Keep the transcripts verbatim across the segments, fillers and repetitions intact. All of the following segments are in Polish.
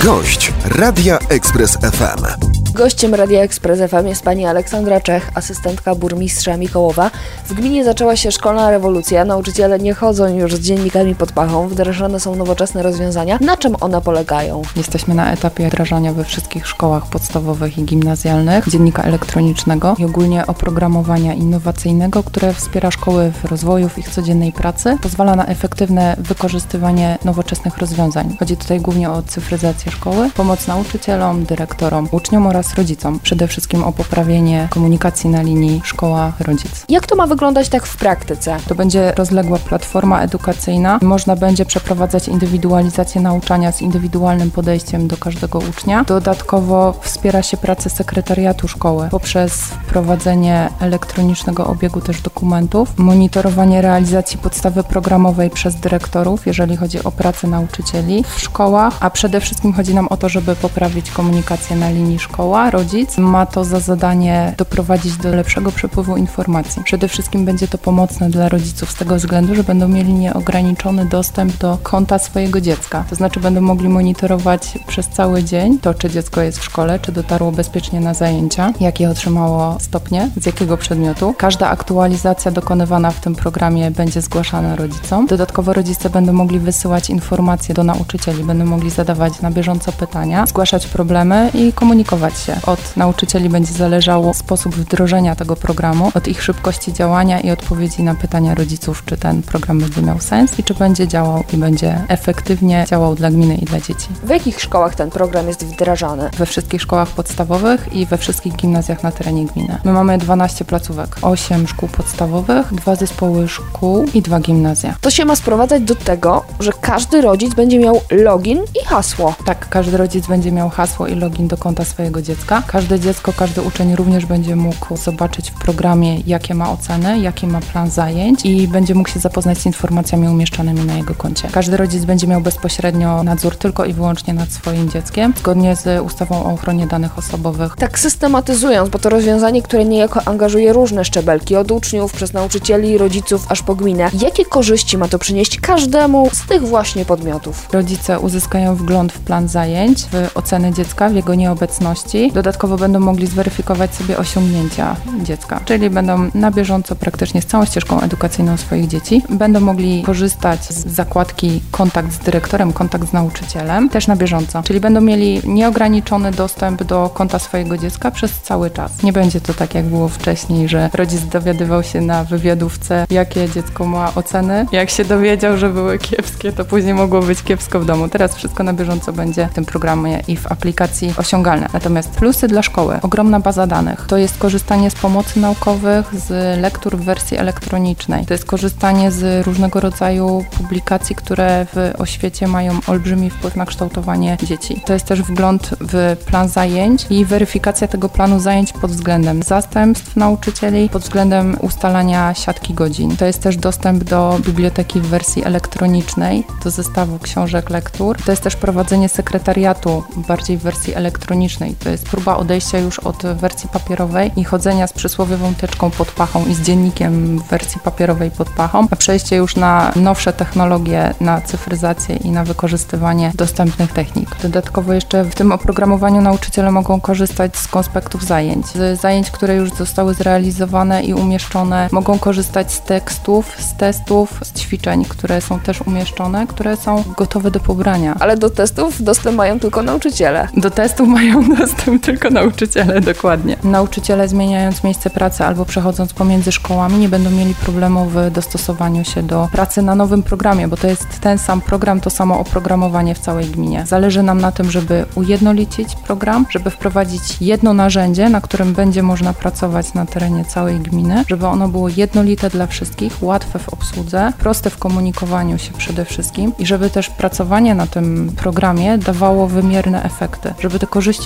Gość Radia Express F M. Gościem Radia Express F M jest pani Aleksandra Czech, asystentka burmistrza Mikołowa. W gminie zaczęła się szkolna rewolucja. Nauczyciele nie chodzą już z dziennikami pod pachą. Wdrażane są nowoczesne rozwiązania. Na czym one polegają? Jesteśmy na etapie wdrażania we wszystkich szkołach podstawowych i gimnazjalnych dziennika elektronicznego i ogólnie oprogramowania innowacyjnego, które wspiera szkoły w rozwoju w ich codziennej pracy. Pozwala na efektywne wykorzystywanie nowoczesnych rozwiązań. Chodzi tutaj głównie o cyfryzację szkoły, pomoc nauczycielom, dyrektorom, uczniom oraz rodzicom. Przede wszystkim o poprawienie komunikacji na linii szkoła-rodzic. Jak to ma wyglądać tak w praktyce? To będzie rozległa platforma edukacyjna. Można będzie przeprowadzać indywidualizację nauczania z indywidualnym podejściem do każdego ucznia. Dodatkowo wspiera się pracę sekretariatu szkoły poprzez wprowadzenie elektronicznego obiegu też dokumentów, monitorowanie realizacji podstawy programowej przez dyrektorów, jeżeli chodzi o pracę nauczycieli w szkołach, a przede wszystkim chodzi nam o to, żeby poprawić komunikację na linii szkoła, rodzic. Ma to za zadanie doprowadzić do lepszego przepływu informacji. Przede wszystkim będzie to pomocne dla rodziców z tego względu, że będą mieli nieograniczony dostęp do konta swojego dziecka. To znaczy będą mogli monitorować przez cały dzień to, czy dziecko jest w szkole, czy dotarło bezpiecznie na zajęcia, jakie otrzymało stopnie, z jakiego przedmiotu. Każda aktualizacja dokonywana w tym programie będzie zgłaszana rodzicom. Dodatkowo rodzice będą mogli wysyłać informacje do nauczycieli, będą mogli zadawać na bieżąco pytania, zgłaszać problemy i komunikować się. Od nauczycieli będzie zależało sposób wdrożenia tego programu, od ich szybkości działania i odpowiedzi na pytania rodziców, czy ten program będzie miał sens i czy będzie działał i będzie efektywnie działał dla gminy i dla dzieci. W jakich szkołach ten program jest wdrażany? We wszystkich szkołach podstawowych i we wszystkich gimnazjach na terenie gminy. My mamy dwanaście placówek, osiem szkół podstawowych, dwa zespoły szkół i dwa gimnazja. To się ma sprowadzać do tego, że każdy rodzic będzie miał login i hasło. Tak, każdy rodzic będzie miał hasło i login do konta swojego dziecka. Każde dziecko, każdy uczeń również będzie mógł zobaczyć w programie, jakie ma oceny, jaki ma plan zajęć i będzie mógł się zapoznać z informacjami umieszczonymi na jego koncie. Każdy rodzic będzie miał bezpośrednio nadzór tylko i wyłącznie nad swoim dzieckiem, zgodnie z ustawą o ochronie danych osobowych. Tak systematyzując, bo to rozwiązanie, które niejako angażuje różne szczebelki, od uczniów, przez nauczycieli, rodziców, aż po gminę. Jakie korzyści ma to przynieść każdemu z tych właśnie podmiotów? Rodzice uzyskają wgląd w plan zajęć, w oceny dziecka, w jego nieobecności. Dodatkowo będą mogli zweryfikować sobie osiągnięcia dziecka, czyli będą na bieżąco praktycznie z całą ścieżką edukacyjną swoich dzieci. Będą mogli korzystać z zakładki kontakt z dyrektorem, kontakt z nauczycielem, też na bieżąco, czyli będą mieli nieograniczony dostęp do konta swojego dziecka przez cały czas. Nie będzie to tak, jak było wcześniej, że rodzic dowiadywał się na wywiadówce, jakie dziecko ma oceny. Jak się dowiedział, że były kiepskie, to później mogło być kiepsko w domu. Teraz wszystko na bieżąco będzie w tym programie i w aplikacji osiągalne. Natomiast plusy dla szkoły. Ogromna baza danych. To jest korzystanie z pomocy naukowych, z lektur w wersji elektronicznej. To jest korzystanie z różnego rodzaju publikacji, które w oświecie mają olbrzymi wpływ na kształtowanie dzieci. To jest też wgląd w plan zajęć i weryfikacja tego planu zajęć pod względem zastępstw nauczycieli, pod względem ustalania siatki godzin. To jest też dostęp do biblioteki w wersji elektronicznej, do zestawu książek, lektur. To jest też prowadzenie sekretariatu bardziej w wersji elektronicznej. To jest próba odejścia już od wersji papierowej i chodzenia z przysłowiową teczką pod pachą i z dziennikiem w wersji papierowej pod pachą, a przejście już na nowsze technologie, na cyfryzację i na wykorzystywanie dostępnych technik. Dodatkowo jeszcze w tym oprogramowaniu nauczyciele mogą korzystać z konspektów zajęć, z zajęć, które już zostały zrealizowane i umieszczone. Mogą korzystać z tekstów, z testów, z ćwiczeń, które są też umieszczone, które są gotowe do pobrania. Ale do testów dostęp mają tylko nauczyciele. Do testów mają dostęp tylko nauczyciele, dokładnie. Nauczyciele, zmieniając miejsce pracy albo przechodząc pomiędzy szkołami, nie będą mieli problemu w dostosowaniu się do pracy na nowym programie, bo to jest ten sam program, to samo oprogramowanie w całej gminie. Zależy nam na tym, żeby ujednolicić program, żeby wprowadzić jedno narzędzie, na którym będzie można pracować na terenie całej gminy, żeby ono było jednolite dla wszystkich, łatwe w obsłudze, proste w komunikowaniu się przede wszystkim i żeby też pracowanie na tym programie dawało wymierne efekty, żeby te korzyści były widoczne.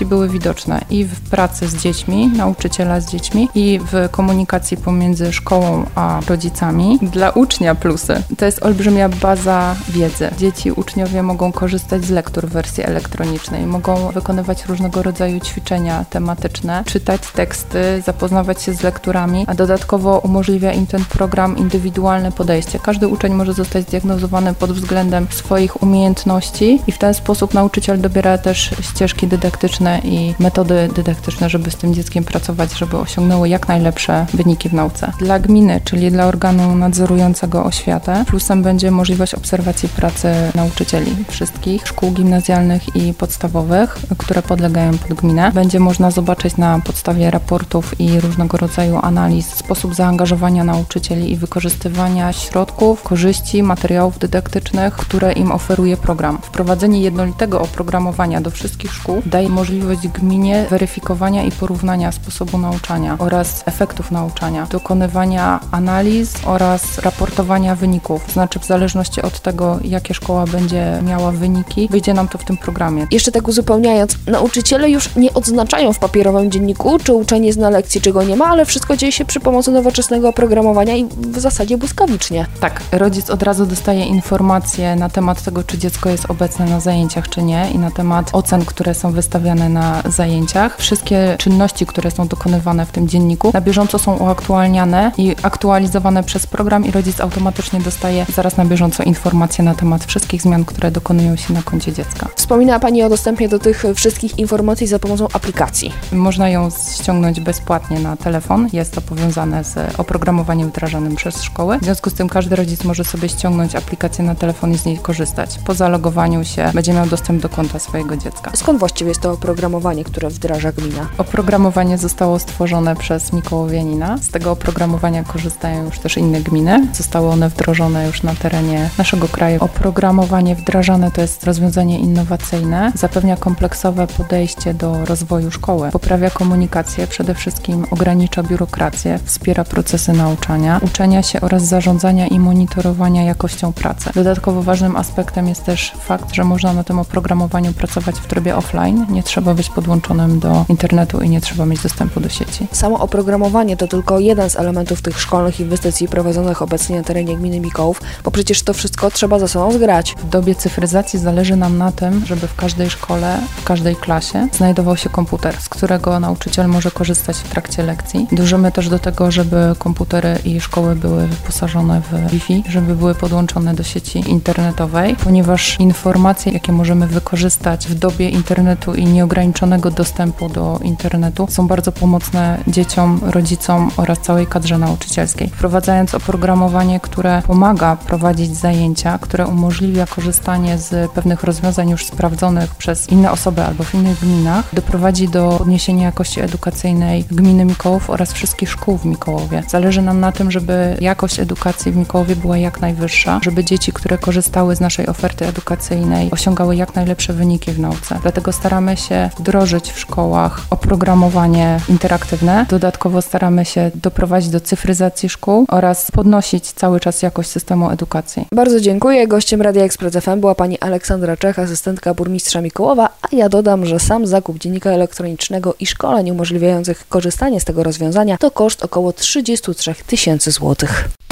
widoczne i w pracy z dziećmi, nauczyciela z dziećmi i w komunikacji pomiędzy szkołą a rodzicami. Dla ucznia plusy. To jest olbrzymia baza wiedzy. Dzieci, uczniowie mogą korzystać z lektur w wersji elektronicznej, mogą wykonywać różnego rodzaju ćwiczenia tematyczne, czytać teksty, zapoznawać się z lekturami, a dodatkowo umożliwia im ten program indywidualne podejście. Każdy uczeń może zostać zdiagnozowany pod względem swoich umiejętności i w ten sposób nauczyciel dobiera też ścieżki dydaktyczne i metody dydaktyczne, żeby z tym dzieckiem pracować, żeby osiągnęło jak najlepsze wyniki w nauce. Dla gminy, czyli dla organu nadzorującego oświatę, plusem będzie możliwość obserwacji pracy nauczycieli wszystkich szkół gimnazjalnych i podstawowych, które podlegają pod gminę. Będzie można zobaczyć na podstawie raportów i różnego rodzaju analiz sposób zaangażowania nauczycieli i wykorzystywania środków, korzyści, materiałów dydaktycznych, które im oferuje program. Wprowadzenie jednolitego oprogramowania do wszystkich szkół daje możliwość gminie weryfikowania i porównania sposobu nauczania oraz efektów nauczania, dokonywania analiz oraz raportowania wyników. Znaczy w zależności od tego, jakie szkoła będzie miała wyniki, wyjdzie nam to w tym programie. Jeszcze tak uzupełniając, nauczyciele już nie odznaczają w papierowym dzienniku, czy uczeń jest na lekcji, czy go nie ma, ale wszystko dzieje się przy pomocy nowoczesnego oprogramowania i w zasadzie błyskawicznie. Tak, rodzic od razu dostaje informacje na temat tego, czy dziecko jest obecne na zajęciach, czy nie i na temat ocen, które są wystawiane na zajęciach. Wszystkie czynności, które są dokonywane w tym dzienniku, na bieżąco są uaktualniane i aktualizowane przez program i rodzic automatycznie dostaje zaraz na bieżąco informacje na temat wszystkich zmian, które dokonują się na koncie dziecka. Wspominała Pani o dostępie do tych wszystkich informacji za pomocą aplikacji. Można ją ściągnąć bezpłatnie na telefon. Jest to powiązane z oprogramowaniem wdrażanym przez szkoły. W związku z tym każdy rodzic może sobie ściągnąć aplikację na telefon i z niej korzystać. Po zalogowaniu się będzie miał dostęp do konta swojego dziecka. Skąd właściwie jest to oprogramowanie, które wdraża gmina? Oprogramowanie zostało stworzone przez Mikołowianina. Z tego oprogramowania korzystają już też inne gminy. Zostały one wdrożone już na terenie naszego kraju. Oprogramowanie wdrażane to jest rozwiązanie innowacyjne. Zapewnia kompleksowe podejście do rozwoju szkoły. Poprawia komunikację, przede wszystkim ogranicza biurokrację, wspiera procesy nauczania, uczenia się oraz zarządzania i monitorowania jakością pracy. Dodatkowo ważnym aspektem jest też fakt, że można na tym oprogramowaniu pracować w trybie offline. Nie trzeba być podłączonym do internetu i nie trzeba mieć dostępu do sieci. Samo oprogramowanie to tylko jeden z elementów tych szkolnych inwestycji prowadzonych obecnie na terenie gminy Mikołów, bo przecież to wszystko trzeba ze sobą zgrać. W dobie cyfryzacji zależy nam na tym, żeby w każdej szkole, w każdej klasie znajdował się komputer, z którego nauczyciel może korzystać w trakcie lekcji. Dążymy też do tego, żeby komputery i szkoły były wyposażone w Wi-Fi, żeby były podłączone do sieci internetowej, ponieważ informacje, jakie możemy wykorzystać w dobie internetu i nieograniczonego dostępu do internetu, są bardzo pomocne dzieciom, rodzicom oraz całej kadrze nauczycielskiej. Wprowadzając oprogramowanie, które pomaga prowadzić zajęcia, które umożliwia korzystanie z pewnych rozwiązań już sprawdzonych przez inne osoby albo w innych gminach, doprowadzi do podniesienia jakości edukacyjnej gminy Mikołów oraz wszystkich szkół w Mikołowie. Zależy nam na tym, żeby jakość edukacji w Mikołowie była jak najwyższa, żeby dzieci, które korzystały z naszej oferty edukacyjnej, osiągały jak najlepsze wyniki w nauce. Dlatego staramy się wdrożyć w szkołach oprogramowanie interaktywne. Dodatkowo staramy się doprowadzić do cyfryzacji szkół oraz podnosić cały czas jakość systemu edukacji. Bardzo dziękuję. Gościem Radia Ekspres F M była pani Aleksandra Czech, asystentka burmistrza Mikołowa, a ja dodam, że sam zakup dziennika elektronicznego i szkoleń umożliwiających korzystanie z tego rozwiązania to koszt około trzydzieści trzy tysięcy złotych.